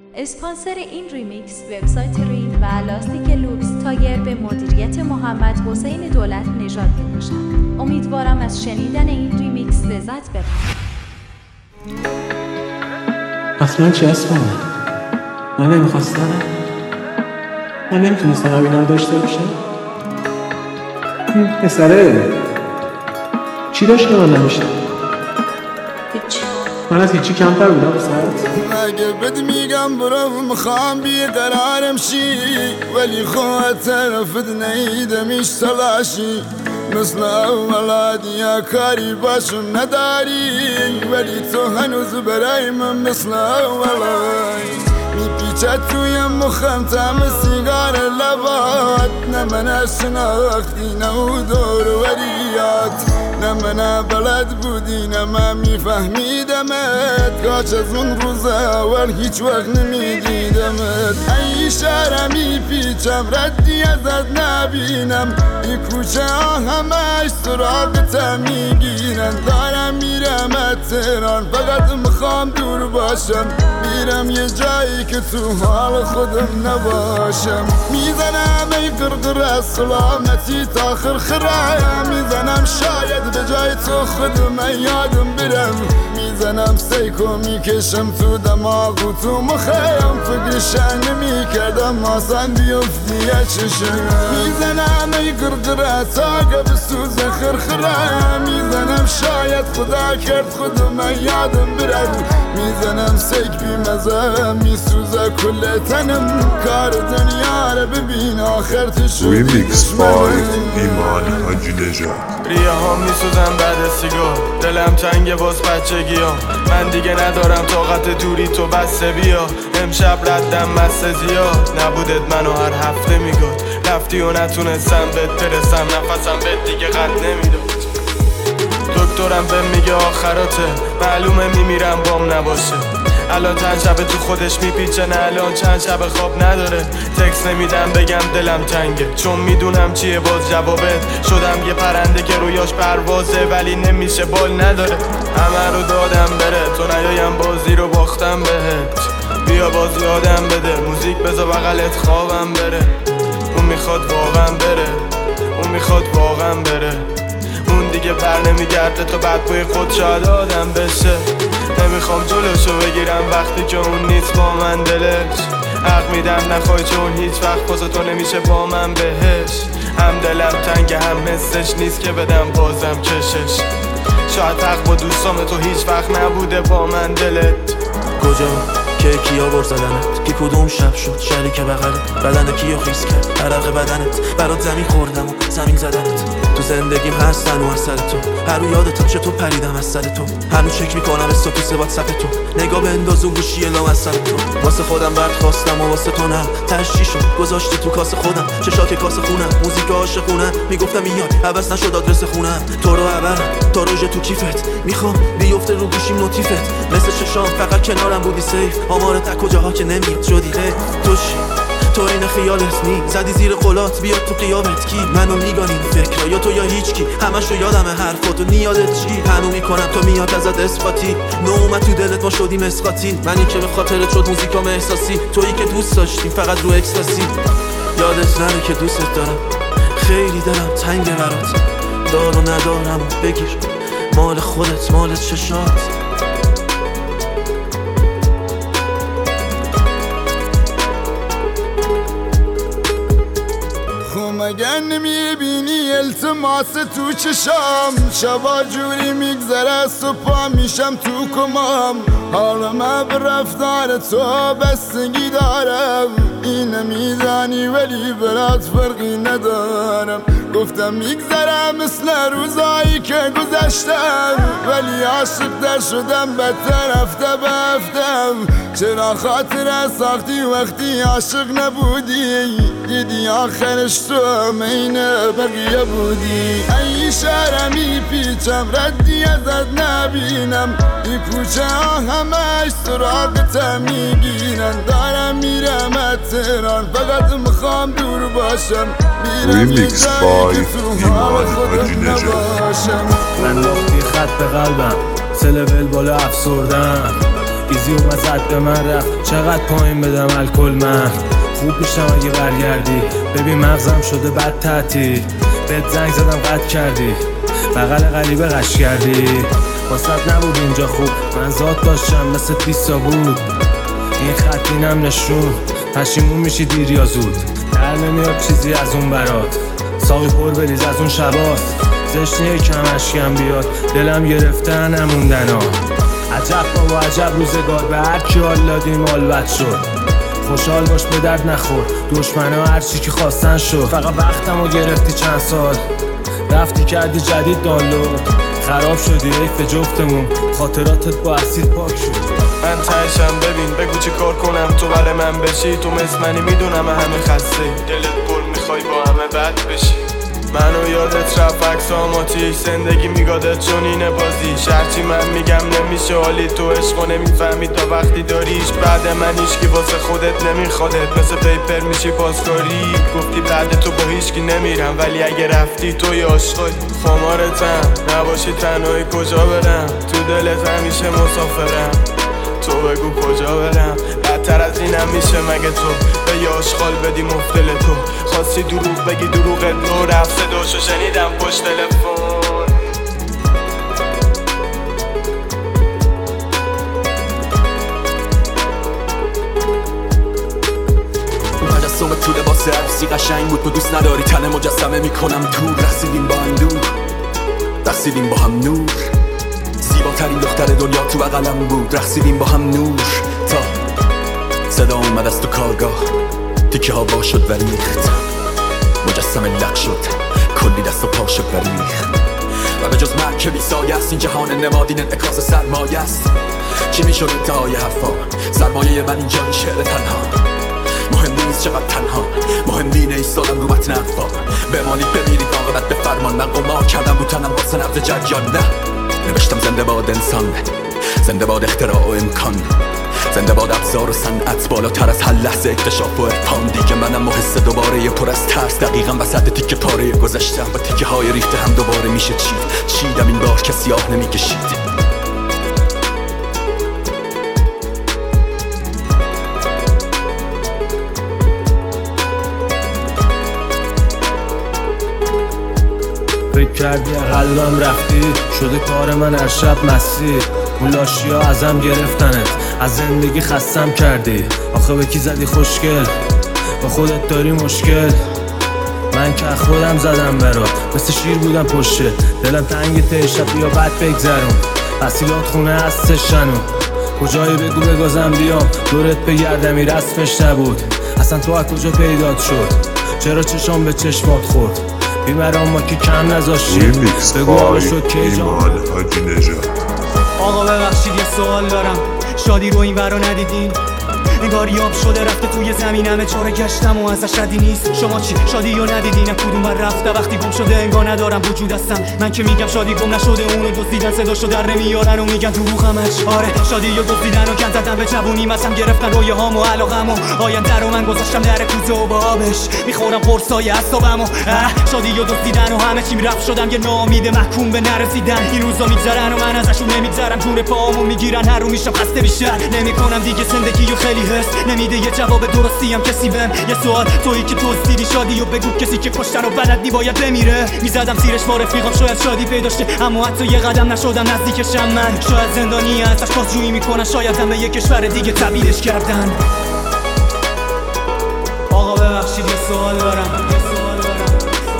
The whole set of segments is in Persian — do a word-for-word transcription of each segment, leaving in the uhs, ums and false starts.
اسپانسر این ریمیکس وبسایت رین و لاستیک لوکس تایر به مدیریت محمد حسین دولت نژاد میباشد. امیدوارم از شنیدن این ریمیکس لذت ببرید. اصلا چی هست کنم؟ من نمیخواستم؟ من نمیتونستم اینا رو داشته باشم؟ پسره چی داشت که من نمیشتم؟ هیچی. من از هیچی کمتر بودم بسرد؟ اگه بد میگم برو میخوام بیقرارم شی، ولی خواهد طرفت نیدمش تلاشی. مثل اولاد یا کاری باشم نداری، ولی تو هنوز برای من مثل اولای. میپیچد توی مخم تم سیگار لبات، نه من شناختی نه او دور وریات، نه من بلد بودی نه من میفهمیدمت. کاش از اون روز اول هیچ وقت نمیدیدمت. ای شهر میپیچم ردی ازت نبینم، ای کوچه ها همش سراغتم میگیرن. دارم میرم تهران فقط میخوام دور باشم، میرم یه جایی که تو حال خودم نباشم. میزنم ای قرقر از سلامتی تا خرخره، میزنم شاید به جای تو خودم یادم برم. میزنم سیکو میکشم تو دماغ و تو مخیم، فکرشن نمیکردم آسان بیفتی یا چشم. میزنم ای قرقره تا که بسوز خرخره، میزنم شاید خدا کرد خودم یادم برم. میزنم سیک بی مزه میسوزه کل تنم، کار دنیا رو ببین آخر تشو ریمیکس بای ایمان حاجی نژاد. ریه ها میسوزم بعد سیگار، دلم تنگه باز بچگیام. من دیگه ندارم طاقت دوری تو بسته بیا. امشب ردم مسته زیاد، نبودت منو هر هفته میگفت. رفتی و نتونستم بهت برسم، نفسم بهت دیگه قد نمیداد. دکترم به میگه آخراته، معلومه میمیرم بام نباشه. الان چند شب تو خودش میپیچه، نه الان چند شب خواب نداره. تکس نمیدم بگم دلم تنگه، چون میدونم چیه باز جوابت. شدم یه پرنده که رویاش پروازه ولی نمیشه بال نداره. همه رو دادم بره تو نیایم بازی رو باختم بهت. بیا باز یادم بده موزیک بذار بغلت خوابم بره. اون میخواد واقعا بره، اون میخواد واقعا بره. اون دیگه پر نمیگرده تا بعد بوی خود شاید آدم بشه. نمیخوام جلوشو بگیرم وقتی که اون نیست با من دلش. حق میدم نخوای چون هیچ وقت پاسه تو نمیشه با من بهش. هم دلم تنگه هم حسش نیست که بدم بازم کشش. شاید حق با دوستام تو هیچ وقت نبوده با من دلت. کجا که کیا بر زدنت، که کدوم شب شد شریک بغلت. بدن کیو خیس کرد عرق بدنت، برات زمین خوردم و زمین زدنت. تو زندگیم هستن و از سر تو، هر رو یادتم چطور پریدم از سر تو. هنوز چک میکنم استاتوس واتساپ تو، نگاه بنداز و گوشی لام از سر تو. واسه خودم برد خواستم و واسه تو نه، تشجی شد گذاشتی تو کاسه خودم. چشاک کاسه خونم موزیک عاشقونه، میگفتم میاد عوض نشد آدرس خونم. تو رو عبرم تا روژه تو کیفت، میخوام بیفته رو گوشیم نوتیفت. مثل چشام فقط کنارم بودی سیف، آمار تک کجاها که نمیاد شدی غیر. تو چی؟ تو این خیالت نی زدی زیر قلات بیاد تو قیامت. کی منو میگانی فکر یا تو یا هیچ کی؟ همشو یادمه حرفاتو نیادت چی؟ هنو میکنم تو میاد ازت اثباتی. نومت تو دلت ما شدیم اسقاطی. منی که به خاطرت شد موزیکام احساسی، تویی که دوست داشتیم فقط رو اکستاسی. یادت نره که دوستت دارم، خیلی دلم تنگ برات. دار و ندارم بگیر، مال خودت مال چشات. مگر نمیبینی التماس تو چشام؟ شبا جوری میگذره صبح میشم تو کمام. حالا من به رفتار تو بستگی دارم، اینه میدانی ولی برات فرقی ندارم. گفتم میگذرم مثل روزایی که گذشتم، ولی عاشق در شدم بدتر هفته به هفتم. چرا خاطر ساختی وقتی عاشق نبودی؟ دیدی آخرش تو مین بقیه بودی. ای شهر میپیچم ردی ازت نبینم، ای کوچه ها همش سراغتم میگیرن. دارم میرم تهران فقط میخوام دور باشم، میرم یه جایی که تو حال خودم نباشم. من نقطی خط به قلبم، سلول بالا افسردم. ایزی اومد زد به من رفت چقدر پایین بدم الکل من خوب میشم اگه برگردی ببین مغزم شده بد تعطیل بهت زنگ زدم قطع کردی بغل غریبه قش کردی واسط نبود اینجا خوب من ذات داشتم مثل پیستا بود این خط اینم نشون پشیمون میشی دیر یا زود در نمیاد چیزی از اون برات ساقی پر بریز از اون شباست زشنیه کم اشکم بیاد دلم گرفته نموندن ها عجب بابا عجب روزگار به هر کی حال دادیم حال بد شد خوشحال باش به درد نخور دشمنا هرچی که خواستن شد فقط وقتمو گرفتی چند سال رفتی کردی جدید دانلود خراب شدی حیف جفتمون خاطراتت با اسید پاک شد من تهشم ببین بگو چی کار کنم تو برای من بشی تو مثل منی میدونم همه خسته دلت پر میخوای با همه بد بشی منو یادت رفت عکس آماتیش زندگی میگادت چون اینه بازی شرچی من میگم نمیشه حالی تو عشقو نمیفهمی تا وقتی داریش بعد من هیچکی واسه خودت نمیخوادت مثل پیپر میشی پاسکاری گفتی بعد تو با هیچکی نمیرم ولی اگه رفتی تو یه عاشقی خمارتم نباشی تنهایی کجا برم تو دلت همیشه مسافرم تو بگو کجا برم بدتر از اینم میشه مگه تو به یه آشغال بدی مفتل تو خواستی دروغ بگی دروغت نو رفت صداشو شنیدم پشت تلفن مجسمه تو لباس عروسی قشنگ بود تو دوست نداری تن مجسمه میکنم دور رسیدیم با هم دور رسیدیم با هم نور زیباترین دختر دنیا تو بغلم بود رقصیدیم با هم نور تا صدا اومد از تو کارگاه تیکه ها وا شد و ریخت مجسمه لق شد کلی دست و پا شد و ریخت و به جز مرگ که بی سایه است این جهان نمادین انعکاس سرمایه است چی میشد انتهای حرفا سرمایه من اینجا این شعر تنها مهم نیست چقدر تنها مهم دینه ایستادم رو متن حرفا بمانید بمیرید عاقبت به فرمان من قمار کردم رو تنم واسه نبض جریان نه نوشتم زنده باد انسان زنده باد اختراع و امکان زنده باد ابزار و صنعت بالاتر از هر لحظه اکتشاف و ارفان دیگه منم و حس دوباره یه پر از ترس دقیقا وسط تیکه پاره گذشتم و تیکه های ریخته هم دوباره میشه چید چیدم این بار که سیاه نمیکشید فکر کردی قلبم رفتی شده کار من هر شب مسیر اون لاشی ها ازم گرفتنت از زندگی خستم کردی آخه به کی زدی خوشگل با خودت داری مشکل من که خودم زدم برات مثل شیر بودم پشته دلم تنگ ته شب یا بد بگذرون تحصیلات خونه هستش شنو کجایی بگو بگازم بیام دورت بگردمی رسمش نبود اصلا تو از کجا پیدات شد چرا چشام به چشمات خورد بیمران ما که کم نذاشتیم بگو آقا شد که جان آقا ببخشید یه سوال دارم شادی رو این ورا ندیدین انگار یاب شده رفته توی زمین همه چاره گشتم و ازش ردی نیست شما چی شادی رو ندیدین کدوم بر رفته وقتی گم شده انگار ندارم وجود هستم من که میگم شادی گم نشده اونو دزدیدن صداشو در نمیارن و میگن تو روخمش آره شادی رو دزدیدن و کن زدن به جوونی مثلا گرفتن رویه هام و علاقم و آینده رو من گذاشتم در کوزه و بابش میخورم قرصای اعصابم و شادی رو دزدیدن و همه چیم رفت شدم یه ناامید محکوم به نرسیدن این روزا میگذرن و من ازشون نمیگذرم جون پاهامو میگیرن هر رو میشم خسته بیشتر نمیکنم دیگه زندگی و خیلی نمیده یه جواب درستی هم کسی بهم یه سوال تویی که توصیدی شادی و بگو کسی که کشتن و بلدی باید بمیره میزدم زیرش با رفیقم شاید شادی پیداشته اما حتی یه قدم نشدم نزدیکشم من شاید زندانی ازش بازجویی میکنن شاید هم به یه کشور دیگه تبدیلش کردن آقا ببخشید یه سوال دارم یه سوال دارم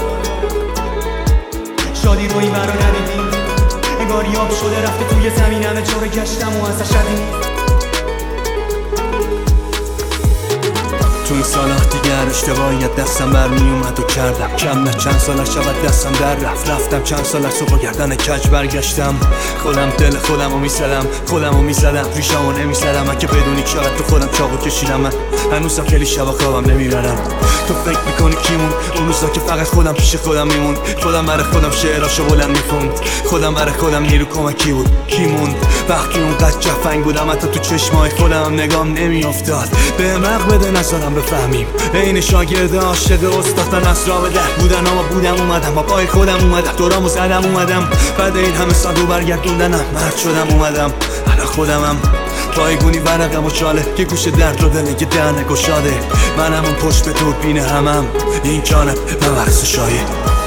شادی رو این برا ندیدیم انگار یاب شده رفته توی زمین همه جا رو گشتم و ازش ردیم تو این سالات دیگر اشتباهیت دستم برمی اومد و کردم کم نه چند سال شود دستم در رفت رفتم چند سال از با گردن کج برگشتم خودم دل خودم رو میزدم خودم رو میزدم ریشم رو نمیزدم من که بدونی چقدر تو خودم چاقو کشیدم من هنوزم خیلی شبا خوابم نمیبرم تو فکر میکنی کیمون اون روزا که فقط خودم پیش خودم میمون خودم برای خودم شعراشو بلند میخوند خودم برای خودم نیرو کمکی بود کیمون وقتی اونقدر جفنگ بودم حتی تو چشمای خودم نگام نمیافتاد به مغ بده نذارم بفهمیم این شاگرد عاشق استاد از راه به در بودن اما بودم اومدم با پای خودم اومدم دورامو زدم اومدم بعد این همه سال رو برگردوندنم مرد شدم اومدم الان خودمم پایگونی ورقم و چاله که گوش درد رو دل که دهنه گشاده. منم اون پشت به دوربین همم این جانب من وقت شایه.